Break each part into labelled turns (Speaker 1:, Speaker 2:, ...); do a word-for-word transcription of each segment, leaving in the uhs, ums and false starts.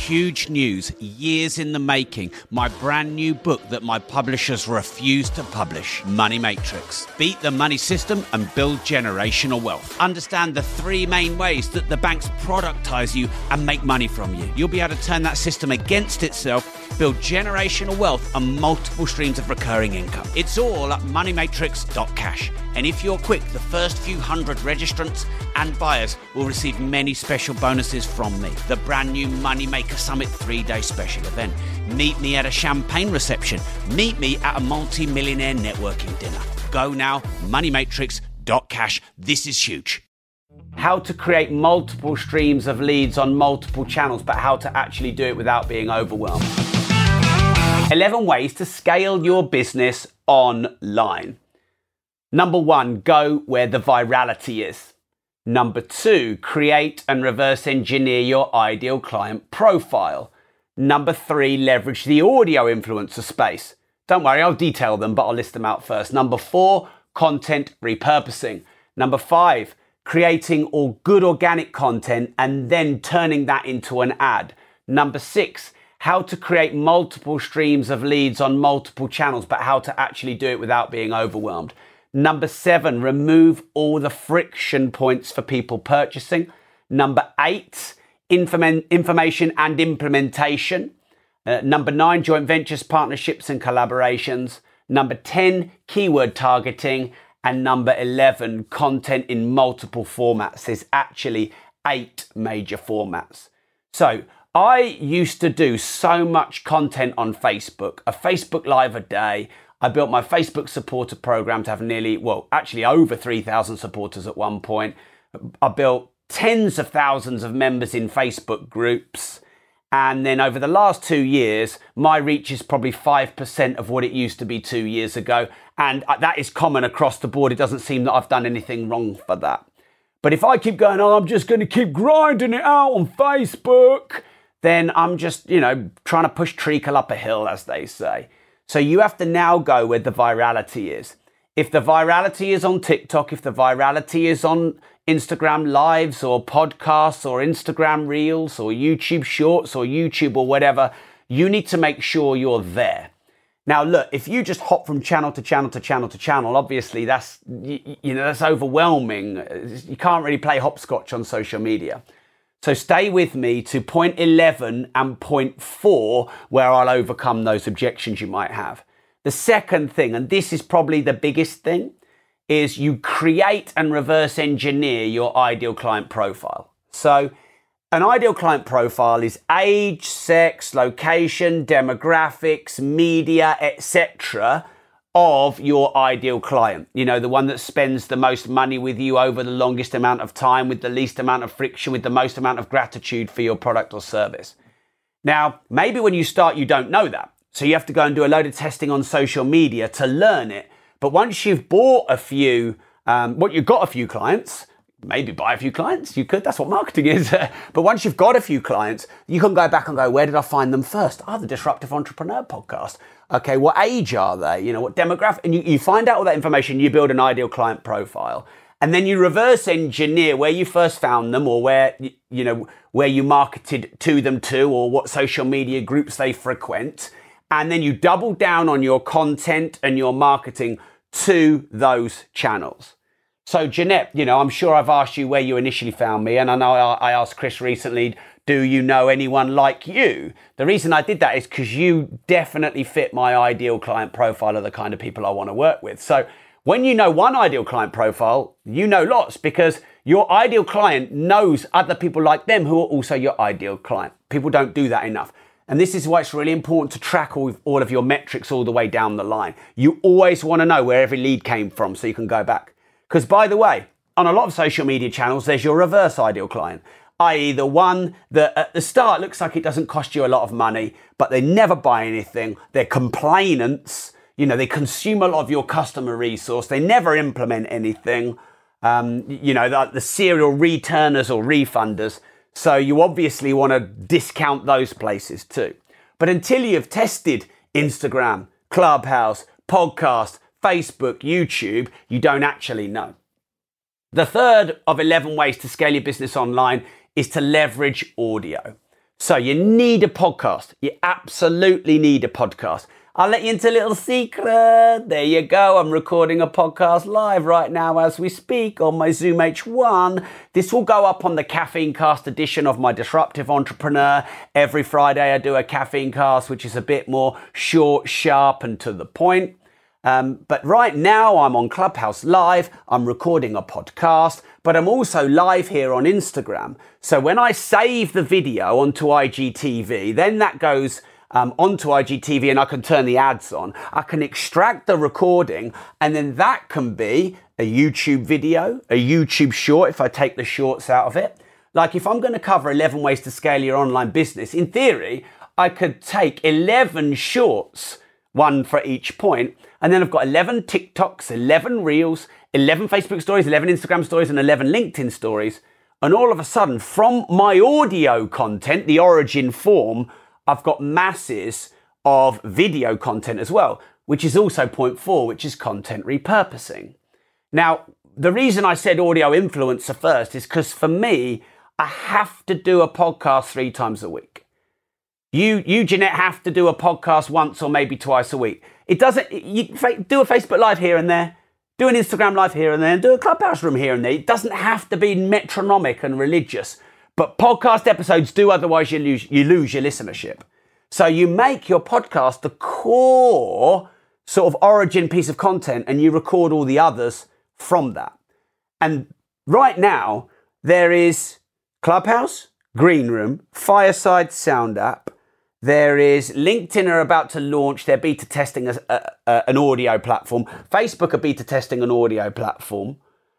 Speaker 1: huge news, years in the making, my brand new book that my publishers refuse to publish, Money Matrix. Beat the money system and build generational wealth. Understand the three main ways that the banks productize you and make money from you. You'll be able to turn that system against itself, build generational wealth and multiple streams of recurring income. It's all at money matrix dot cash. And if you're quick, the first few hundred registrants and buyers will receive many special bonuses from me. The brand new Moneymaker Summit three-day special event. Meet me at a champagne reception. Meet me at a multi-millionaire networking dinner. Go now, money matrix dot cash. This is huge. How to create multiple streams of leads on multiple channels, but how to actually do it without being overwhelmed. eleven ways to scale your business online. Number one, go where the virality is. Number two, create and reverse engineer your ideal client profile. Number three, leverage the audio influencer space. Don't worry, I'll detail them, but I'll list them out first. Number four, content repurposing. Number five, creating all good organic content and then turning that into an ad. Number six, how to create multiple streams of leads on multiple channels, but how to actually do it without being overwhelmed. Number seven, remove all the friction points for people purchasing. Number eight, inform- information and implementation. Uh, number nine, joint ventures, partnerships and collaborations. Number ten, keyword targeting. And number eleven, content in multiple formats. There's actually eight major formats. So I used to do so much content on Facebook, a Facebook Live a day. I built my Facebook supporter program to have nearly, well, actually over three thousand supporters at one point. I built tens of thousands of members in Facebook groups. And then over the last two years, my reach is probably five percent of what it used to be two years ago. And that is common across the board. It doesn't seem that I've done anything wrong for that. But if I keep going, oh, I'm just going to keep grinding it out on Facebook, then I'm just, you know, trying to push treacle up a hill, as they say. So you have to now go where the virality is. If the virality is on TikTok, if the virality is on Instagram Lives or podcasts or Instagram Reels or YouTube Shorts or YouTube or whatever, you need to make sure you're there. Now, look, if you just hop from channel to channel to channel to channel, obviously that's, you, you know, that's overwhelming. You can't really play hopscotch on social media. So stay with me to point eleven and point four, where I'll overcome those objections you might have. The second thing, and this is probably the biggest thing, is you create and reverse engineer your ideal client profile. So an ideal client profile is age, sex, location, demographics, media, et cetera of your ideal client. You know, the one that spends the most money with you over the longest amount of time, with the least amount of friction, with the most amount of gratitude for your product or service. Now, maybe when you start, you don't know that. So you have to go and do a load of testing on social media to learn it. But once you've bought a few, um, well, you've got a few clients, maybe buy a few clients, you could, that's what marketing is. But once you've got a few clients, you can go back and go, where did I find them first? Oh, the Disruptive Entrepreneur podcast. Okay, what age are they? You know, what demographic? And you, you find out all that information, you build an ideal client profile. And then you reverse engineer where you first found them, or where, you know, where you marketed to them to, or what social media groups they frequent. And then you double down on your content and your marketing to those channels. So Jeanette, you know, I'm sure I've asked you where you initially found me, and I know I asked Chris recently, do you know anyone like you? The reason I did that is because you definitely fit my ideal client profile of the kind of people I want to work with. So when you know one ideal client profile, you know lots, because your ideal client knows other people like them who are also your ideal client. People don't do that enough. And this is why it's really important to track all, all of your metrics all the way down the line. You always want to know where every lead came from so you can go back. Because by the way, on a lot of social media channels, there's your reverse ideal client, that is the one that at the start looks like it doesn't cost you a lot of money, but they never buy anything. They're complainants. You know, they consume a lot of your customer resource. They never implement anything. Um, you know, the, the serial returners or refunders. So you obviously want to discount those places too. But until you've tested Instagram, Clubhouse, podcast, Facebook, YouTube, you don't actually know. The third of eleven ways to scale your business online is to leverage audio. So you need a podcast. You absolutely need a podcast. I'll let you into a little secret. There you go. I'm recording a podcast live right now as we speak on my Zoom H one. This will go up on the Caffeine Cast edition of my Disruptive Entrepreneur. Every Friday I do a Caffeine Cast, which is a bit more short, sharp, and to the point. Um, but right now I'm on Clubhouse Live. I'm recording a podcast, but I'm also live here on Instagram. So when I save the video onto I G T V, then that goes um, onto I G T V and I can turn the ads on. I can extract the recording and then that can be a YouTube video, a YouTube short if I take the shorts out of it. Like if I'm going to cover eleven ways to scale your online business, in theory, I could take eleven shorts, one for each point, and then I've got eleven TikToks, eleven Reels, eleven Facebook stories, eleven Instagram stories, and eleven LinkedIn stories. And all of a sudden, from my audio content, the origin form, I've got masses of video content as well, which is also point four, which is content repurposing. Now, the reason I said audio influencer first is because for me, I have to do a podcast three times a week. You, you, Jeanette, have to do a podcast once or maybe twice a week. It doesn't, you do a Facebook Live here and there, do an Instagram Live here and there, and do a Clubhouse room here and there. It doesn't have to be metronomic and religious, but podcast episodes do, otherwise you lose, you lose your listenership. So you make your podcast the core sort of origin piece of content and you record all the others from that. And right now there is Clubhouse, Green Room, Fireside Sound app. There is LinkedIn are about to launch their beta testing as a, a, an audio platform. Facebook are beta testing an audio platform.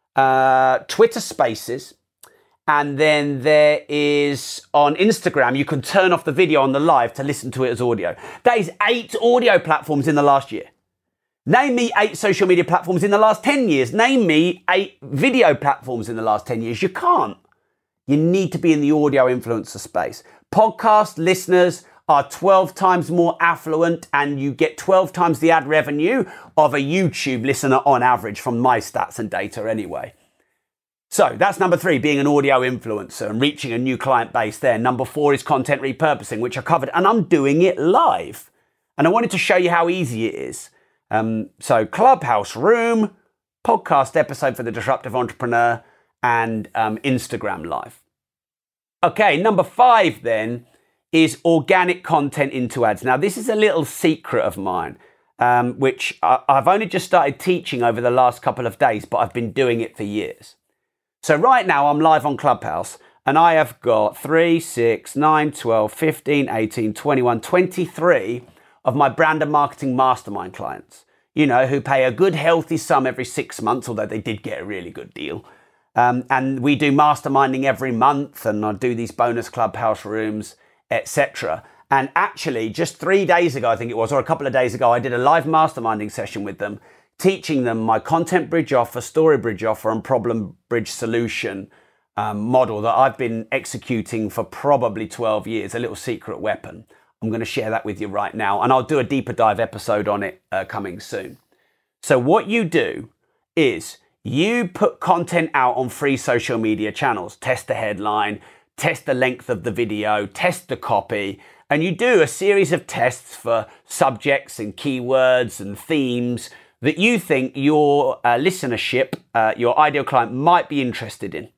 Speaker 1: Uh, Twitter Spaces. And then there is on Instagram, you can turn off the video on the live to listen to it as audio. That is eight audio platforms in the last year. Name me eight social media platforms in the last ten years. Name me eight video platforms in the last ten years. You can't. You need to be in the audio influencer space. Podcast listeners are twelve times more affluent and you get twelve times the ad revenue of a YouTube listener on average from my stats and data anyway. So that's number three, being an audio influencer and reaching a new client base there. Number four is content repurposing, which I covered, and I'm doing it live. And I wanted to show you how easy it is. Um, so Clubhouse Room, podcast episode for the Disruptive Entrepreneur, and um, Instagram Live. Okay, number five then is organic content into ads. Now, this is a little secret of mine, um, which I, I've only just started teaching over the last couple of days, but I've been doing it for years. So right now I'm live on Clubhouse and I have got three, six, nine, twelve, fifteen, eighteen, twenty-one, twenty-three of my brand and marketing mastermind clients, you know, who pay a good healthy sum every six months, although they did get a really good deal. Um, and we do masterminding every month and I do these bonus Clubhouse rooms, et cetera. And actually just three days ago, I think it was, or a couple of days ago, I did a live masterminding session with them, teaching them my content bridge offer, story bridge offer, and problem bridge solution um, model that I've been executing for probably twelve years, a little secret weapon. I'm going to share that with you right now, and I'll do a deeper dive episode on it uh, coming soon. So what you do is you put content out on free social media channels, test the headline, test the length of the video, test the copy, and you do a series of tests for subjects and keywords and themes that you think your uh, listenership, uh, your ideal client might be interested in.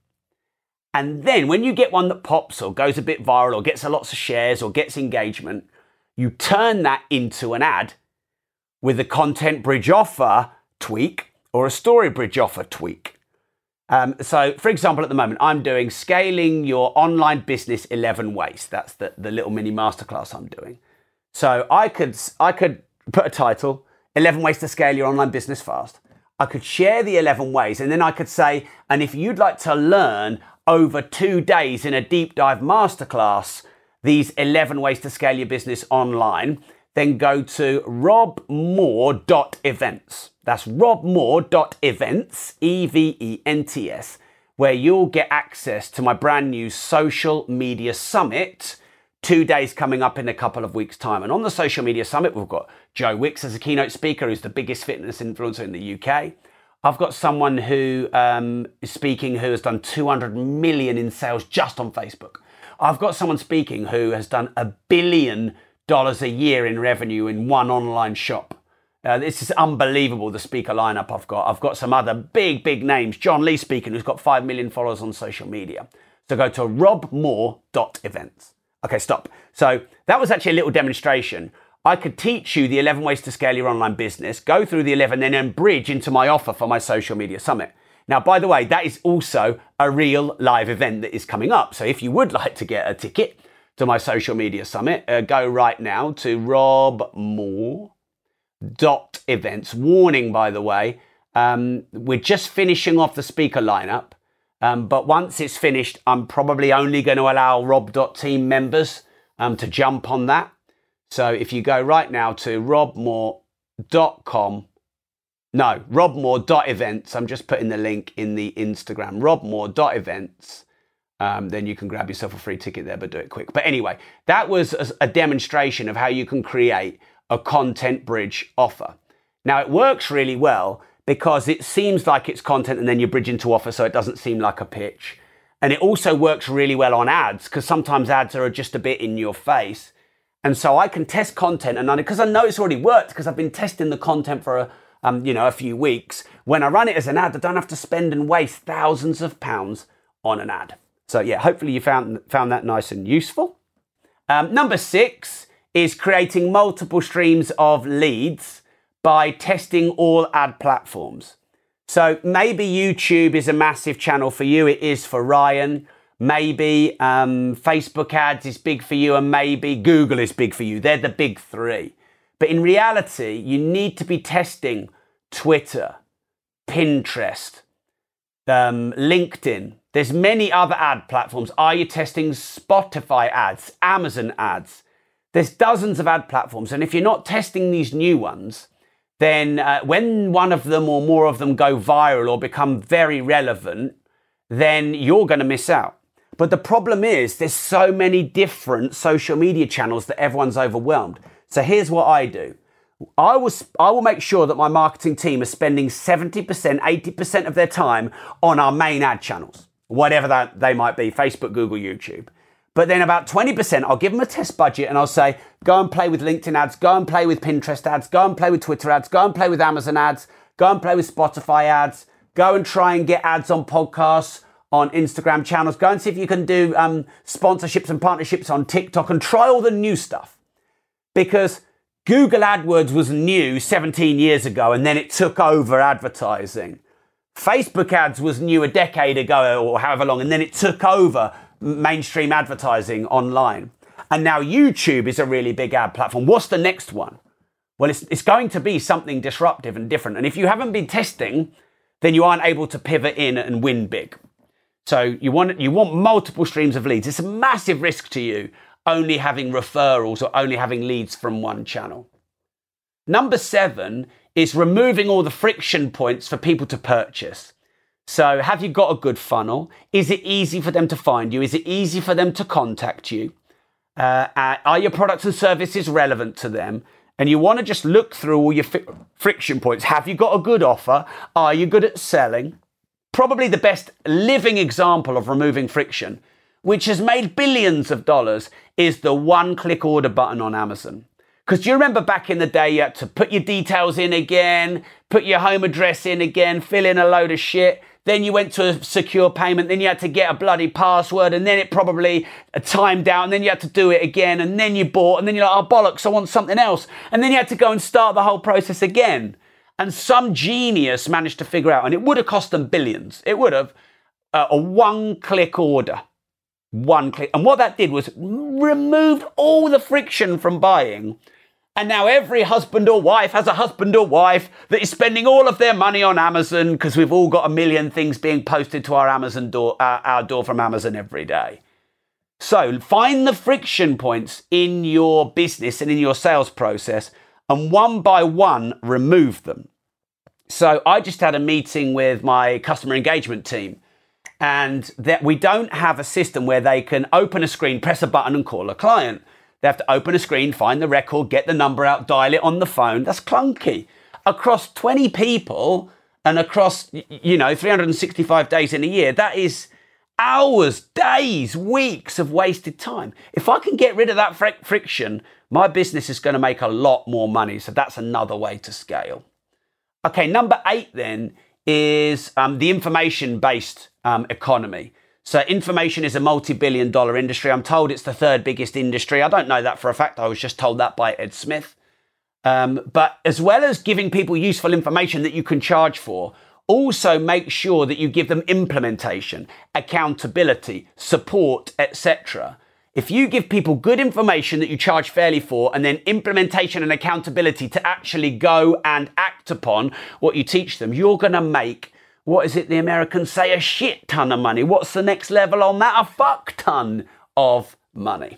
Speaker 1: And then when you get one that pops or goes a bit viral or gets a lots of shares or gets engagement, you turn that into an ad with a content bridge offer tweak or a story bridge offer tweak. Um, so, for example, at the moment, I'm doing Scaling Your Online Business eleven Ways. That's the, the little mini masterclass I'm doing. So I could, I could put a title, eleven Ways to Scale Your Online Business Fast. I could share the eleven ways, and then I could say, and if you'd like to learn over two days in a deep dive masterclass, these eleven ways to scale your business online, then go to rob moore dot events. That's rob moore dot events, E V E N T S, where you'll get access to my brand new social media summit, two days coming up in a couple of weeks' time. And on the social media summit, we've got Joe Wicks as a keynote speaker, who's the biggest fitness influencer in the U K. I've got someone who um, is speaking who has done two hundred million in sales just on Facebook. I've got someone speaking who has done a billion dollars a year in revenue in one online shop. Uh, this is unbelievable, the speaker lineup I've got. I've got some other big, big names. John Lee speaking, who's got five million followers on social media. So go to rob moore dot events. Okay, stop. So that was actually a little demonstration. I could teach you the eleven ways to scale your online business, go through the eleven, and then bridge into my offer for my social media summit. Now, by the way, that is also a real live event that is coming up. So if you would like to get a ticket to my social media summit, uh, go right now to rob moore dot events. Warning, by the way, um, we're just finishing off the speaker lineup. Um, but once it's finished, I'm probably only going to allow rob dot team members um, to jump on that. So if you go right now to rob moore dot com, no, rob moore dot events, I'm just putting the link in the Instagram, rob moore dot events, um, then you can grab yourself a free ticket there, but do it quick. But anyway, that was a, a demonstration of how you can create a content bridge offer. Now it works really well because it seems like it's content and then you bridge into offer, so it doesn't seem like a pitch. And it also works really well on ads, because sometimes ads are just a bit in your face. And so I can test content, and because I know it's already worked, because I've been testing the content for a, um, you know, a few weeks. When I run it as an ad, I don't have to spend and waste thousands of pounds on an ad. So yeah, hopefully you found found that nice and useful. Um, number six is creating multiple streams of leads by testing all ad platforms. So maybe YouTube is a massive channel for you. It is for Ryan. Maybe um, Facebook ads is big for you, and maybe Google is big for you. They're the big three. But in reality, you need to be testing Twitter, Pinterest, um, LinkedIn. There's many other ad platforms. Are you testing Spotify ads, Amazon ads? There's dozens of ad platforms. And if you're not testing these new ones, then uh, when one of them or more of them go viral or become very relevant, then you're going to miss out. But the problem is there's so many different social media channels that everyone's overwhelmed. So here's what I do. I will, I will make sure that my marketing team is spending seventy percent, eighty percent of their time on our main ad channels, whatever that they might be, Facebook, Google, YouTube. But then about twenty percent, I'll give them a test budget and I'll say, go and play with LinkedIn ads, go and play with Pinterest ads, go and play with Twitter ads, go and play with Amazon ads, go and play with Spotify ads, go and try and get ads on podcasts, on Instagram channels, go and see if you can do um, sponsorships and partnerships on TikTok, and try all the new stuff. Because Google AdWords was new seventeen years ago and then it took over advertising. Facebook ads was new a decade ago or however long, and then it took over mainstream advertising online. And now YouTube is a really big ad platform. What's the next one? Well, it's, it's going to be something disruptive and different. And if you haven't been testing, then you aren't able to pivot in and win big. So you want, you want multiple streams of leads. It's a massive risk to you only having referrals or only having leads from one channel. Number seven is removing all the friction points for people to purchase. So have you got a good funnel? Is it easy for them to find you? Is it easy for them to contact you? Uh, are your products and services relevant to them? And you want to just look through all your fi- friction points. Have you got a good offer? Are you good at selling? Probably the best living example of removing friction, which has made billions of dollars, is the one-click order button on Amazon. Because do you remember back in the day, you had to put your details in again, put your home address in again, fill in a load of shit. Then you went to a secure payment, then you had to get a bloody password, and then it probably timed out, and then you had to do it again, and then you bought, and then you're like, oh bollocks, I want something else. And then you had to go and start the whole process again. And some genius managed to figure out, and it would have cost them billions, it would have, uh, a one-click order. One click. And what that did was removed all the friction from buying. And now every husband or wife has a husband or wife that is spending all of their money on Amazon, because we've all got a million things being posted to our Amazon door, uh, our door from Amazon every day. So find the friction points in your business and in your sales process, and one by one, remove them. So I just had a meeting with my customer engagement team, and that we don't have a system where they can open a screen, press a button and call a client. They have to open a screen, find the record, get the number out, dial it on the phone. That's clunky. Across twenty people and across, you know, three hundred sixty-five days in a year, that is hours, days, weeks of wasted time. If I can get rid of that fr- friction, my business is going to make a lot more money. So that's another way to scale. Okay, number eight then is um, the information-based um, economy. So information is a multi-billion dollar industry. I'm told it's the third biggest industry. I don't know that for a fact. I was just told that by Ed Smith. Um, but as well as giving people useful information that you can charge for, also make sure that you give them implementation, accountability, support, et cetera. If you give people good information that you charge fairly for, and then implementation and accountability to actually go and act upon what you teach them, you're going to make, what is it the Americans say, a shit ton of money. What's the next level on that? A fuck ton of money.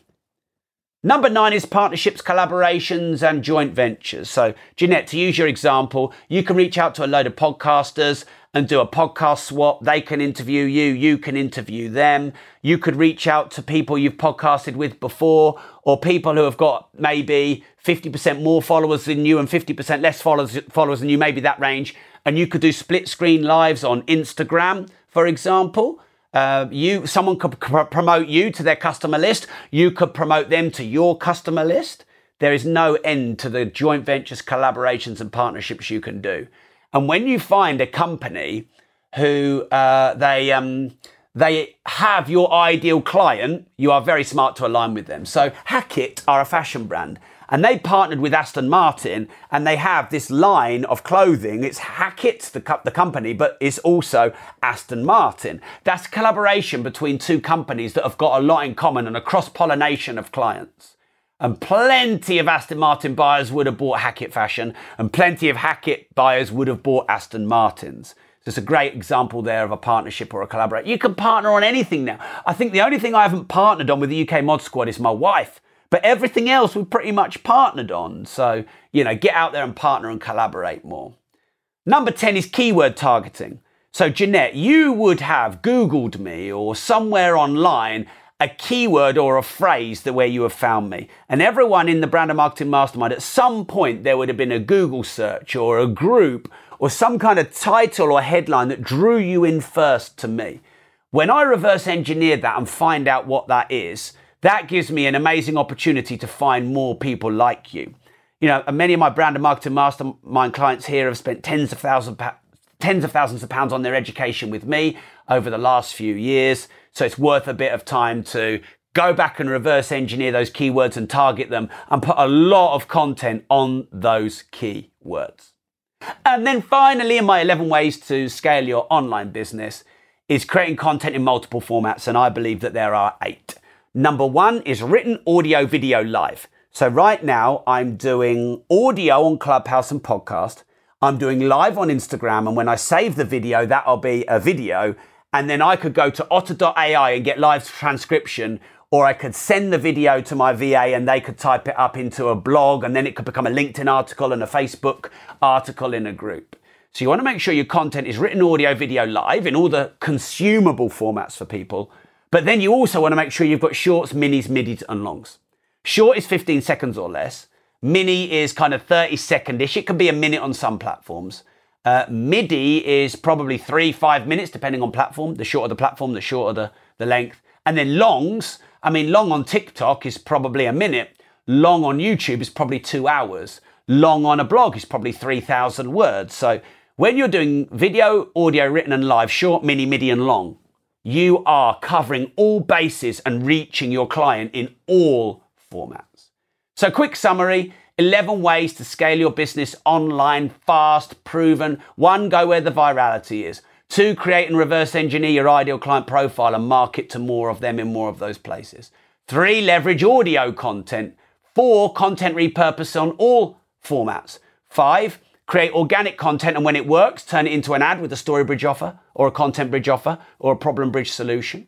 Speaker 1: Number nine is partnerships, collaborations, and joint ventures. So, Jeanette, to use your example, you can reach out to a load of podcasters and do a podcast swap. They can interview you. You can interview them. You could reach out to people you've podcasted with before, or people who have got maybe fifty percent more followers than you and fifty percent less followers, followers than you, maybe that range. And you could do split screen lives on Instagram, for example. Uh, you, someone could pr- promote you to their customer list. You could promote them to your customer list. There is no end to the joint ventures, collaborations, and partnerships you can do. And when you find a company who uh, they um, they have your ideal client, you are very smart to align with them. So Hackett are a fashion brand, and they partnered with Aston Martin, and they have this line of clothing. It's Hackett, the, co- the company, but it's also Aston Martin. That's collaboration between two companies that have got a lot in common and a cross-pollination of clients. And plenty of Aston Martin buyers would have bought Hackett fashion, and plenty of Hackett buyers would have bought Aston Martins. So it's a great example there of a partnership or a collaboration. You can partner on anything now. I think the only thing I haven't partnered on with the U K Mod Squad is my wife. But everything else we've pretty much partnered on. So, you know, get out there and partner and collaborate more. Number ten is keyword targeting. So, Jeanette, you would have Googled me or somewhere online a keyword or a phrase that where you have found me. And everyone in the Brand and Marketing Mastermind, at some point, there would have been a Google search or a group or some kind of title or headline that drew you in first to me. When I reverse engineer that and find out what that is, that gives me an amazing opportunity to find more people like you. You know, many of my Brand and Marketing Mastermind clients here have spent tens of thousands, tens of thousands of pounds on their education with me over the last few years. So it's worth a bit of time to go back and reverse engineer those keywords and target them and put a lot of content on those keywords. And then finally, in my eleven ways to scale your online business is creating content in multiple formats. And I believe that there are eight. Number one is written audio, video, live. So right now I'm doing audio on Clubhouse and podcast. I'm doing live on Instagram. And when I save the video, that'll be a video. And then I could go to otter dot A I and get live transcription, or I could send the video to my V A and they could type it up into a blog, and then it could become a LinkedIn article and a Facebook article in a group. So you want to make sure your content is written audio, video, live in all the consumable formats for people. But then you also want to make sure you've got shorts, minis, midis, and longs. Short is fifteen seconds or less. Mini is kind of thirty second-ish. It can be a minute on some platforms. Uh, MIDI is probably three, five minutes, depending on platform. The shorter the platform, the shorter the, the length. And then longs, I mean, long on TikTok is probably a minute. Long on YouTube is probably two hours. Long on a blog is probably three thousand words. So when you're doing video, audio, written and live, short, mini, MIDI and long, you are covering all bases and reaching your client in all formats. So quick summary, eleven ways to scale your business online, fast, proven. One, go where the virality is. Two, create and reverse engineer your ideal client profile and market to more of them in more of those places. Three, leverage audio content. Four, content repurpose on all formats. Five, create organic content, and when it works, turn it into an ad with a story bridge offer or a content bridge offer or a problem bridge solution.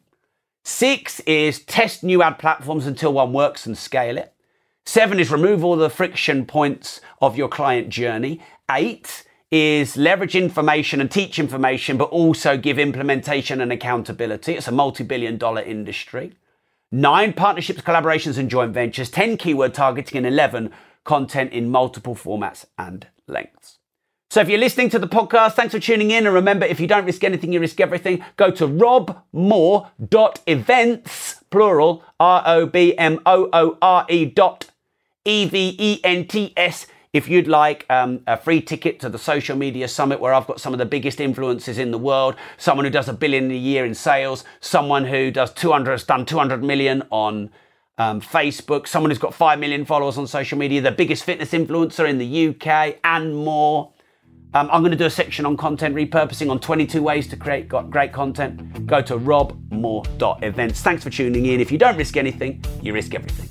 Speaker 1: Six is test new ad platforms until one works and scale it. Seven is remove all the friction points of your client journey. Eight is leverage information and teach information, but also give implementation and accountability. It's a multi-billion dollar industry. Nine, partnerships, collaborations, and joint ventures. Ten, keyword targeting, and eleven, content in multiple formats and lengths. So if you're listening to the podcast, thanks for tuning in. And remember, if you don't risk anything, you risk everything. Go to rob moore dot events, plural, R O B M O O R E dot E V E N T S, if you'd like um, a free ticket to the Social Media Summit, where I've got some of the biggest influencers in the world, someone who does a billion a year in sales, someone who does two hundred, has done two hundred million on um, Facebook, someone who's got five million followers on social media, the biggest fitness influencer in the U K, and more. Um, I'm going to do a section on content repurposing, on twenty-two ways to create great content. Go to rob moore dot events. Thanks for tuning in. If you don't risk anything, you risk everything.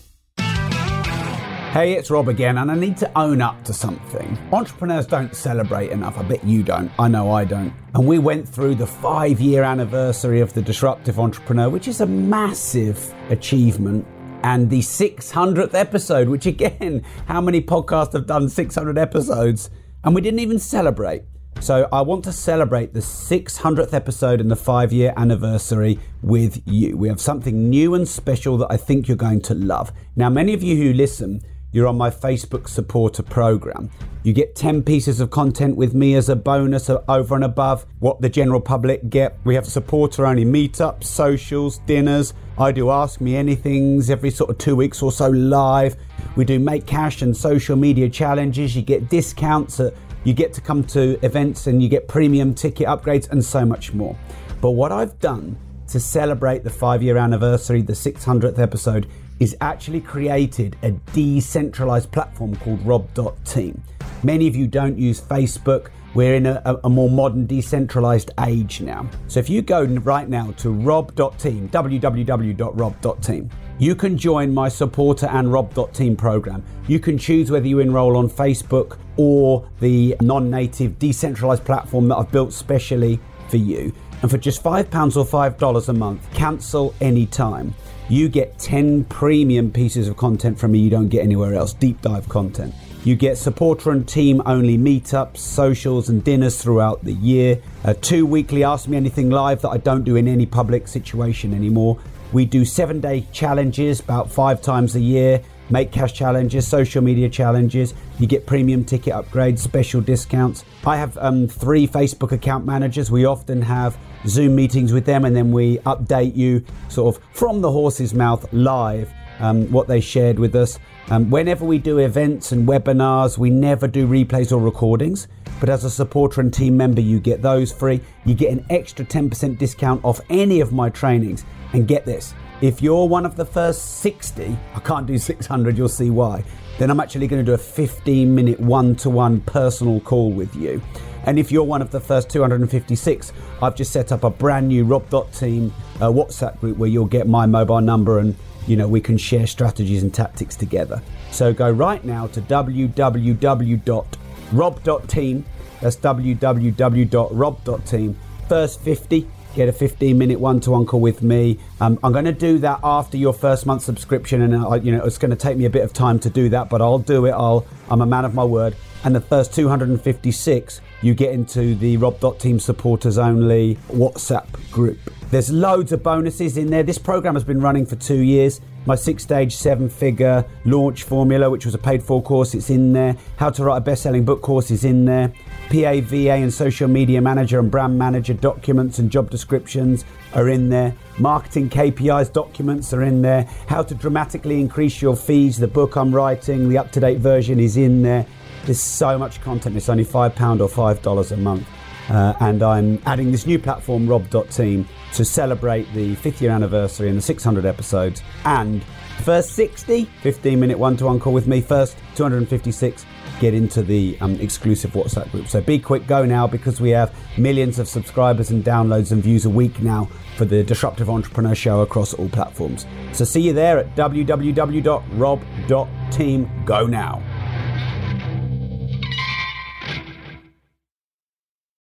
Speaker 2: Hey, it's Rob again, and I need to own up to something. Entrepreneurs don't celebrate enough. I bet you don't. I know I don't. And we went through the five-year anniversary of The Disruptive Entrepreneur, which is a massive achievement. And the six hundredth episode, which again, how many podcasts have done six hundred episodes? And we didn't even celebrate. So I want to celebrate the six hundredth episode and the five-year anniversary with you. We have something new and special that I think you're going to love. Now, many of you who listen, you're on my Facebook supporter program. You get ten pieces of content with me as a bonus over and above what the general public get. We have supporter-only meetups, socials, dinners. I do Ask Me Anythings every sort of two weeks or so live. We do Make Cash and social media challenges. You get discounts. At, you get to come to events and you get premium ticket upgrades and so much more. But what I've done to celebrate the five-year anniversary, the six hundredth episode, is actually created a decentralized platform called rob dot team. Many of you don't use Facebook. We're in a, a more modern decentralized age now. So if you go right now to rob dot team, w w w dot rob dot team, you can join my supporter and rob dot team program. You can choose whether you enroll on Facebook or the non-native decentralized platform that I've built specially for you. And for just five pounds or five dollars a month, cancel anytime. You get ten premium pieces of content from me you don't get anywhere else, deep dive content. You get supporter and team only meetups, socials and dinners throughout the year. Uh, two weekly Ask Me Anything live that I don't do in any public situation anymore. We do seven day challenges about five times a year. Make Cash challenges, social media challenges. You get premium ticket upgrades, special discounts. I have um, three Facebook account managers. We often have Zoom meetings with them, and then we update you sort of from the horse's mouth live um, what they shared with us. Um, whenever we do events and webinars, we never do replays or recordings. But as a supporter and team member, you get those free. You get an extra ten percent discount off any of my trainings. And get this, if you're one of the first sixty, I can't do six hundred, you'll see why, then I'm actually going to do a fifteen minute one-to-one personal call with you. And if you're one of the first two hundred fifty-six, I've just set up a brand new rob dot team uh, WhatsApp group where you'll get my mobile number and, you know, we can share strategies and tactics together. So go right now to w w w dot rob dot team. That's w w w dot rob dot team. First fifty. Get a fifteen minute one-to-one call with me. Um, I'm going to do that after your first month subscription, and I, you know it's going to take me a bit of time to do that, but I'll do it. I'll, I'm a man of my word. And the first two hundred fifty-six, you get into the rob dot team supporters only WhatsApp group. There's loads of bonuses in there. This program has been running for two years. My six-stage, seven-figure launch formula, which was a paid-for course, it's in there. How to write a best-selling book course is in there. P A, V A and social media manager and brand manager documents and job descriptions are in there. Marketing K P Is documents are in there. How to dramatically increase your fees, the book I'm writing, the up-to-date version is in there. There's so much content. It's only five pounds or five dollars a month. Uh, and I'm adding this new platform, rob dot team, to celebrate the fifth year anniversary and the six hundred episodes. And first sixty, fifteen minute one-to-one call with me. First two hundred fifty-six, get into the um, exclusive WhatsApp group. So be quick, go now, because we have millions of subscribers and downloads and views a week now for the Disruptive Entrepreneur Show across all platforms. So see you there at w w w dot rob dot team. Go now.